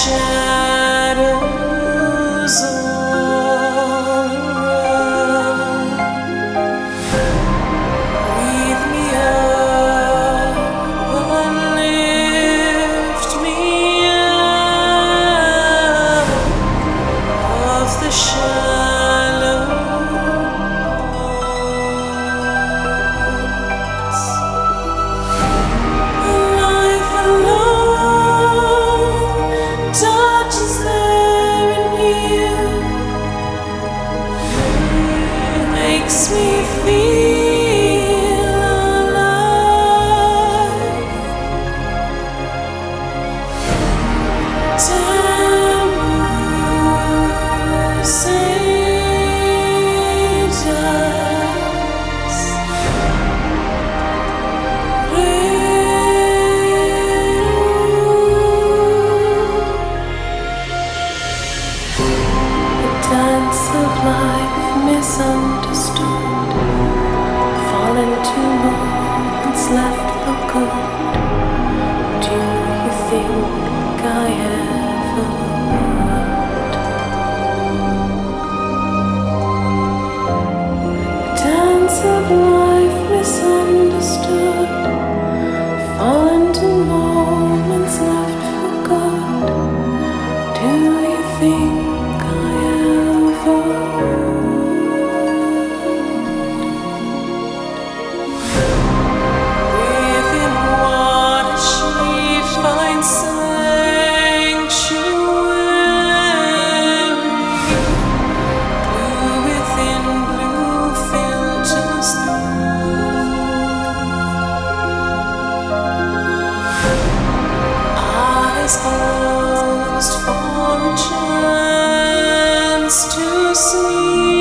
shadows all around. Breathe me up and lift me out of the shallows. Life alone touches there and here, makes me feel alive. Taboos save us. The dance of life misunderstood, fall into moments left for good. Do you think I ever would? Dance of life misunderstood, fall into moments left for good. Do you think I ever within water sheet find sanctuary? Blue within blue filters through. Eyes closed for a chance to see.